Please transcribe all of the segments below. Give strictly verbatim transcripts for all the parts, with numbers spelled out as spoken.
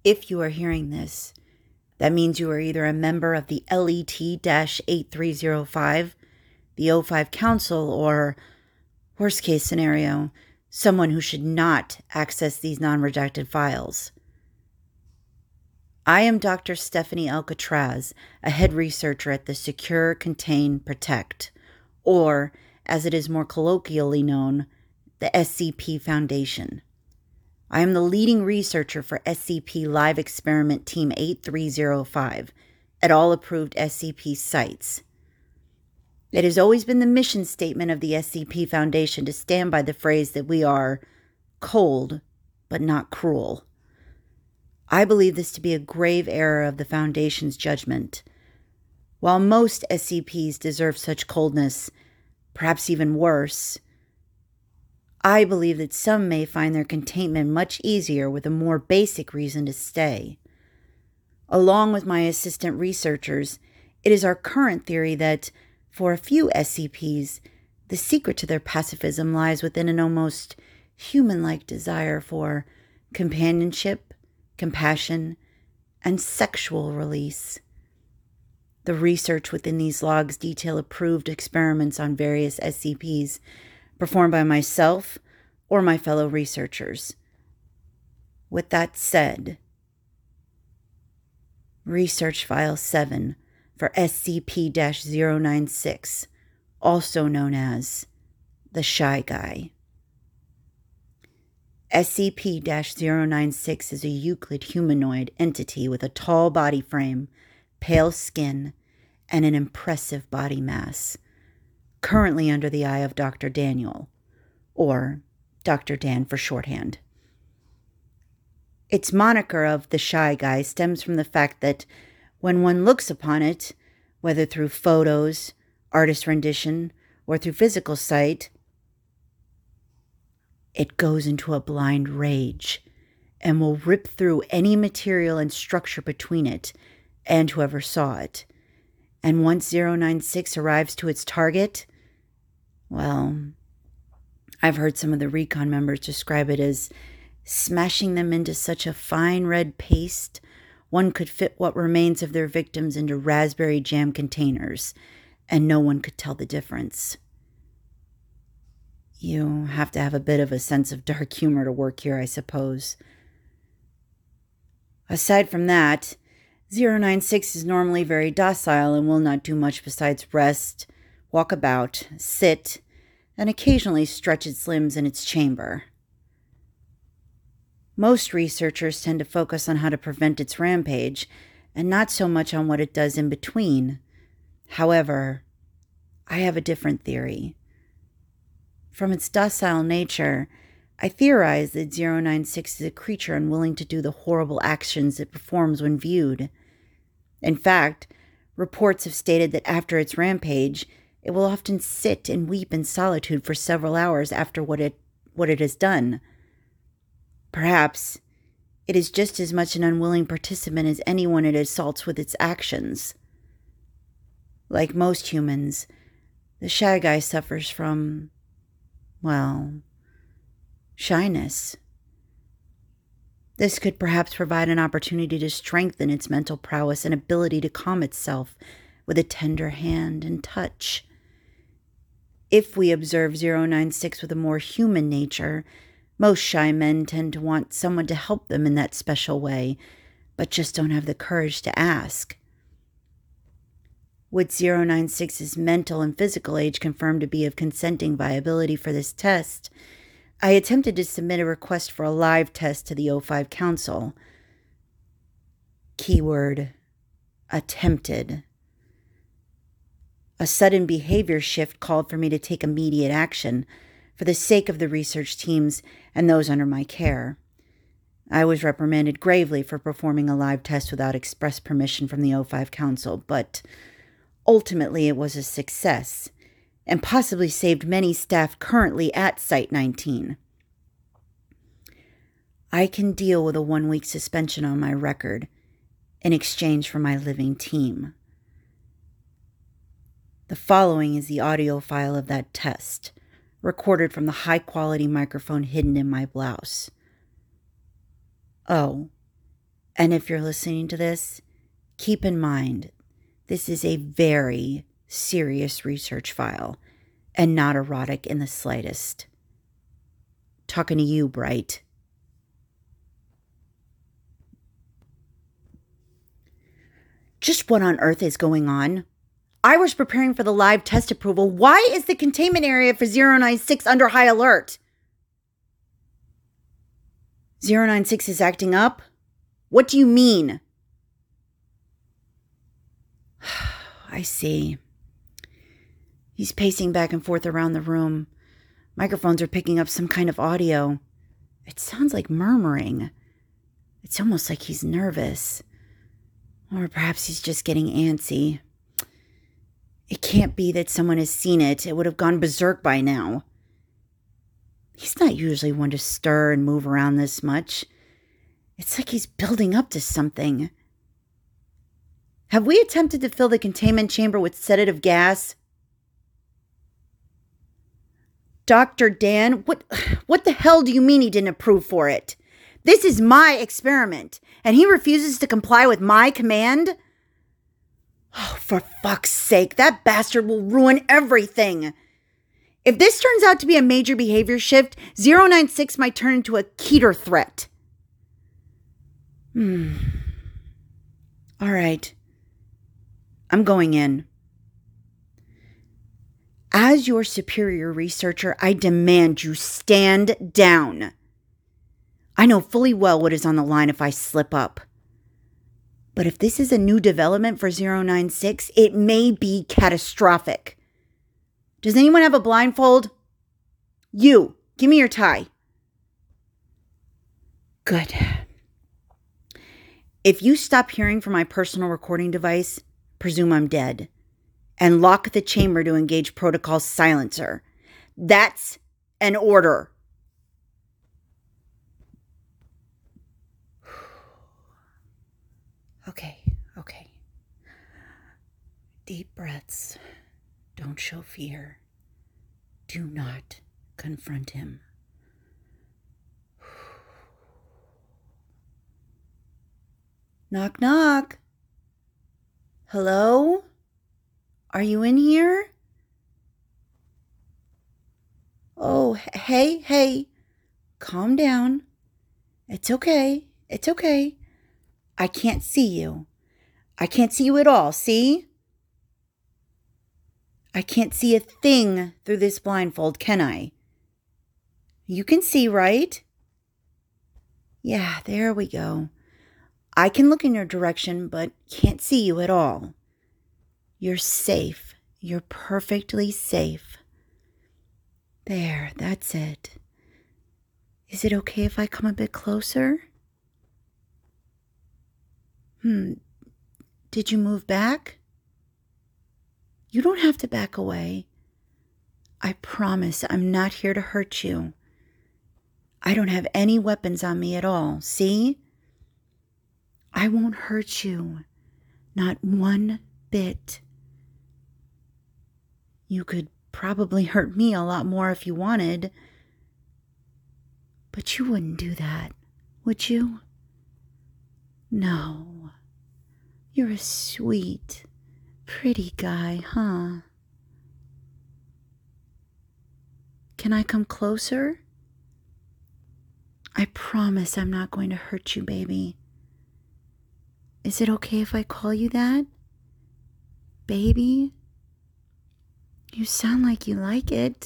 If you are hearing this, that means you are either a member of the L E T eight three zero five, the O five Council, or, worst case scenario, someone who should not access these non-redacted files. I am Doctor Stephanie Alcatraz, a head researcher at the Secure, Contain, Protect, or, as it is more colloquially known, the S C P Foundation. I am the leading researcher for S C P Live Experiment Team eight three zero five at all approved S C P sites. It has always been the mission statement of the S C P Foundation to stand by the phrase that we are cold, but not cruel. I believe this to be a grave error of the Foundation's judgment. While most S C Ps deserve such coldness, perhaps even worse, I believe that some may find their containment much easier with a more basic reason to stay. Along with my assistant researchers, it is our current theory that, for a few S C Ps, the secret to their pacifism lies within an almost human-like desire for companionship, compassion, and sexual release. The research within these logs detail approved experiments on various S C Ps performed by myself or my fellow researchers. With that said, Research File seven for S C P zero nine six, also known as the Shy Guy. S C P zero nine six is a Euclid humanoid entity with a tall body frame, pale skin, and an impressive body mass, currently under the eye of Doctor Daniel, or Doctor Dan for shorthand. Its moniker of the Shy Guy stems from the fact that when one looks upon it, whether through photos, artist rendition, or through physical sight, it goes into a blind rage and will rip through any material and structure between it and whoever saw it. And once zero nine six arrives to its target, well, I've heard some of the recon members describe it as smashing them into such a fine red paste, one could fit what remains of their victims into raspberry jam containers, and no one could tell the difference. You have to have a bit of a sense of dark humor to work here, I suppose. Aside from that, zero nine six is normally very docile and will not do much besides rest, walk about, sit, and occasionally stretch its limbs in its chamber. Most researchers tend to focus on how to prevent its rampage, and not so much on what it does in between. However, I have a different theory. From its docile nature, I theorize that zero nine six is a creature unwilling to do the horrible actions it performs when viewed. In fact, reports have stated that after its rampage, it will often sit and weep in solitude for several hours after what it what it has done. Perhaps it is just as much an unwilling participant as anyone it assaults with its actions. Like most humans, the Shy Guy suffers from, well, shyness. This could perhaps provide an opportunity to strengthen its mental prowess and ability to calm itself with a tender hand and touch. If we observe zero nine six with a more human nature, most shy men tend to want someone to help them in that special way, but just don't have the courage to ask. With zero nine six's mental and physical age confirmed to be of consenting viability for this test, I attempted to submit a request for a live test to the O five Council. Keyword, attempted. A sudden behavior shift called for me to take immediate action for the sake of the research teams and those under my care. I was reprimanded gravely for performing a live test without express permission from the O five Council, but ultimately it was a success and possibly saved many staff currently at Site nineteen. I can deal with a one-week suspension on my record in exchange for my living team. The following is the audio file of that test, recorded from the high-quality microphone hidden in my blouse. Oh, And if you're listening to this, keep in mind, this is a very serious research file and not erotic in the slightest. Talking to you, Bright. Just what on earth is going on? I was preparing for the live test approval. Why is the containment area for zero nine six under high alert? zero nine six is acting up? What do you mean? I see. He's pacing back and forth around the room. Microphones are picking up some kind of audio. It sounds like murmuring. It's almost like he's nervous. Or perhaps he's just getting antsy. It can't be that someone has seen it. It would have gone berserk by now. He's not usually one to stir and move around this much. It's like he's building up to something. Have we attempted to fill the containment chamber with sedative gas? Doctor Dan, what, what the hell do you mean he didn't approve for it? This is my experiment, and he refuses to comply with my command? Oh, for fuck's sake, that bastard will ruin everything. If this turns out to be a major behavior shift, zero nine six might turn into a Keter threat. Hmm. All right. I'm going in. As your superior researcher, I demand you stand down. I know fully well what is on the line if I slip up. But if this is a new development for zero nine six, it may be catastrophic. Does anyone have a blindfold? You, give me your tie. Good. If you stop hearing from my personal recording device, presume I'm dead. And lock the chamber to engage protocol silencer. That's an order. Okay, okay. Deep breaths. Don't show fear. Do not confront him. Knock, knock. Hello? Are you in here? Oh, hey, hey. Calm down. It's okay. It's okay. I can't see you. I can't see you at all, see? I can't see a thing through this blindfold, can I? You can see, right? Yeah, there we go. I can look in your direction, but can't see you at all. You're safe. You're perfectly safe. There, that's it. Is it okay if I come a bit closer? Hmm. Did you move back? You don't have to back away. I promise I'm not here to hurt you. I don't have any weapons on me at all, see? I won't hurt you. Not one bit. You could probably hurt me a lot more if you wanted. But you wouldn't do that, would you? No. You're a sweet, pretty guy, huh? Can I come closer? I promise I'm not going to hurt you, baby. Is it okay if I call you that? Baby? You sound like you like it.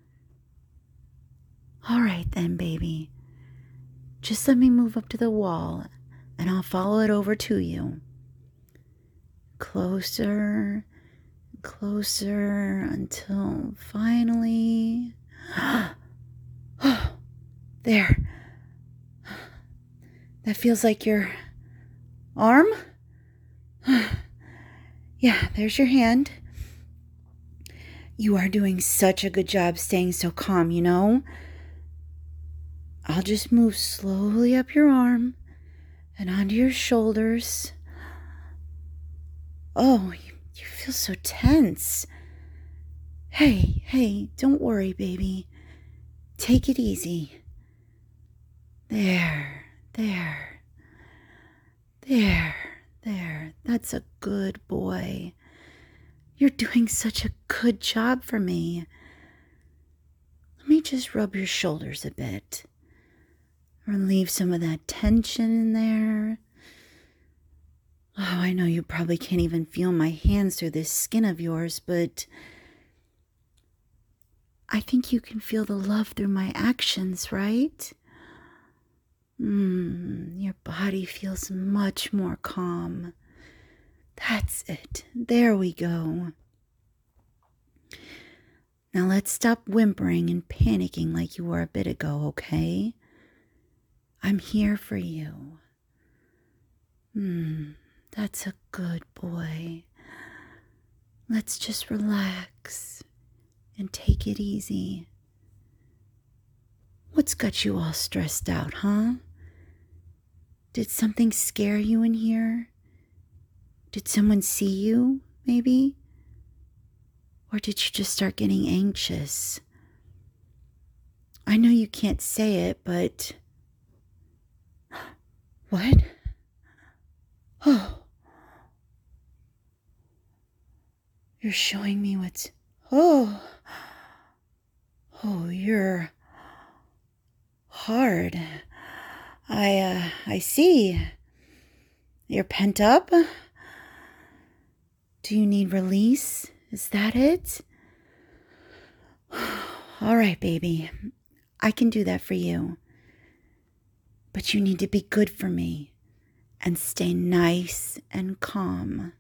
All right then, baby. Just let me move up to the wall and I'll follow it over to you. Closer, closer until finally... There. That feels like your arm? Yeah, there's your hand. You are doing such a good job staying so calm, you know? I'll just move slowly up your arm and onto your shoulders. Oh, you, you feel so tense. Hey, hey, don't worry, baby. Take it easy. There, there. That's a good boy. You're doing such a good job for me. Let me just rub your shoulders a bit. Relieve some of that tension in there. Oh, I know you probably can't even feel my hands through this skin of yours, but I think you can feel the love through my actions, right? Mmm, your body feels much more calm. That's it. There we go. Now let's stop whimpering and panicking like you were a bit ago, okay? I'm here for you. Hmm, that's a good boy. Let's just relax and take it easy. What's got you all stressed out, huh? Did something scare you in here? Did someone see you, maybe? Or did you just start getting anxious? I know you can't say it, but... What? Oh. You're showing me what's... Oh. Oh, you're... hard. I, uh, I see. You're pent up? Do you need release? Is that it? All right, baby. I can do that for you. But you need to be good for me and stay nice and calm.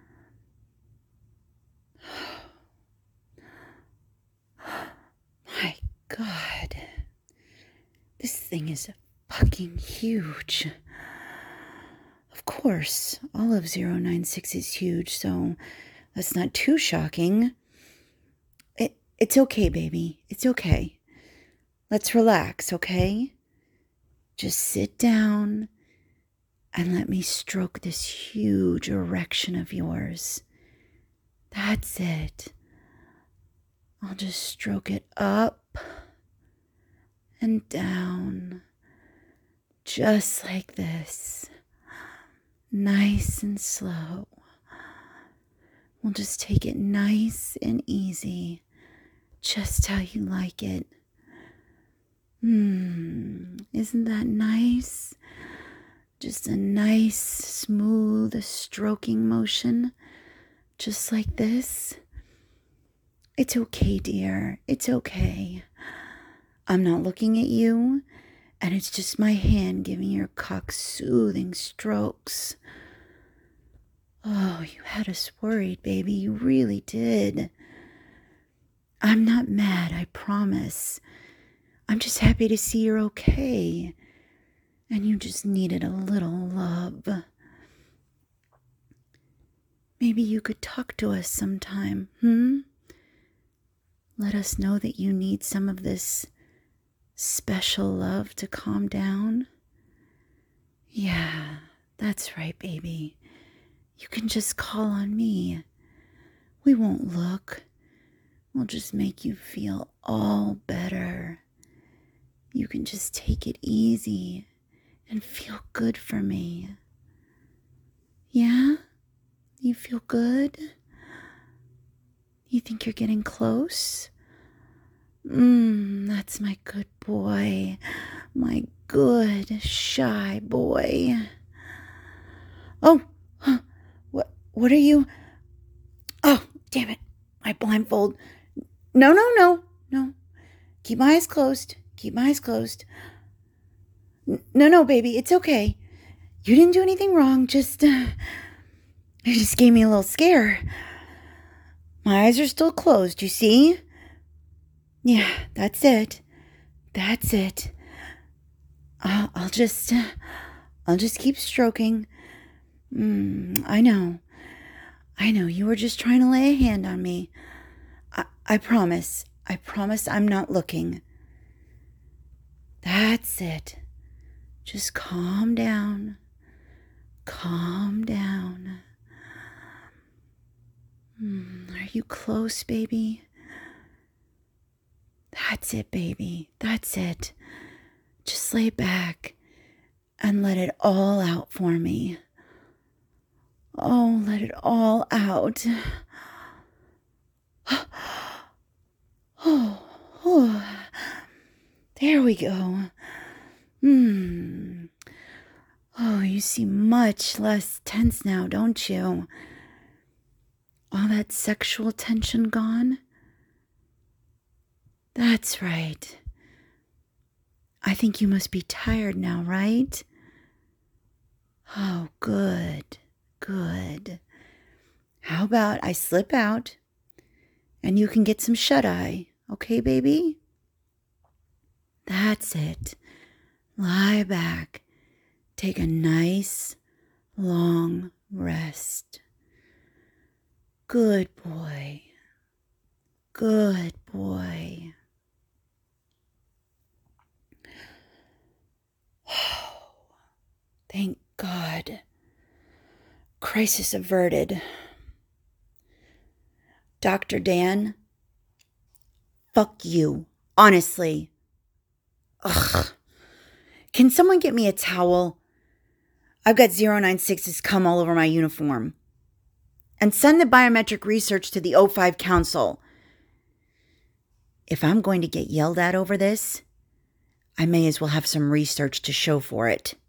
My God. This thing is fucking huge. Of course, all of zero nine six is huge, so that's not too shocking. It, it's okay, baby. It's okay. Let's relax, okay? Just sit down and let me stroke this huge erection of yours. That's it. I'll just stroke it up and down, just like this. Nice and slow. We'll just take it nice and easy, just how you like it. Hmm, isn't that nice? Just a nice, smooth stroking motion, just like this. It's okay, dear. It's okay. I'm not looking at you, and it's just my hand giving your cock soothing strokes. Oh, you had us worried, baby. You really did. I'm not mad, I promise. I'm just happy to see you're okay. And you just needed a little love. Maybe you could talk to us sometime, hmm? Let us know that you need some of this special love to calm down. Yeah, that's right, baby. You can just call on me. We won't look. We'll just make you feel all better. You can just take it easy and feel good for me. Yeah? You feel good? You think you're getting close? Mmm, that's my good boy. My good, shy boy. Oh, huh. What, what are you? Oh, damn it. My blindfold. No, no, no, no. Keep my eyes closed. Keep my eyes closed. N- no, no, baby. It's okay. You didn't do anything wrong. Just, uh, you just gave me a little scare. My eyes are still closed, you see? Yeah, that's it. That's it. I'll, I'll just, uh, I'll just keep stroking. Mm, I know. I know. You were just trying to lay a hand on me. I, I promise. I promise I'm not looking. That's it. Just calm down. Calm down. Mm, are you close, baby? That's it, baby. That's it. Just lay back and let it all out for me. Oh, let it all out. Oh, oh. There we go. Hmm. Oh, you seem much less tense now, don't you? All that sexual tension gone? That's right. I think you must be tired now, right? Oh, good, good. How about I slip out and you can get some shut-eye, okay, baby? That's it. Lie back. Take a nice, long rest. Good boy. Good boy. Oh, thank God. Crisis averted. Doctor Dan, fuck you. Honestly. Ugh. Can someone get me a towel? I've got zero nine sixes cum all over my uniform. And send the biometric research to the O five Council. If I'm going to get yelled at over this, I may as well have some research to show for it.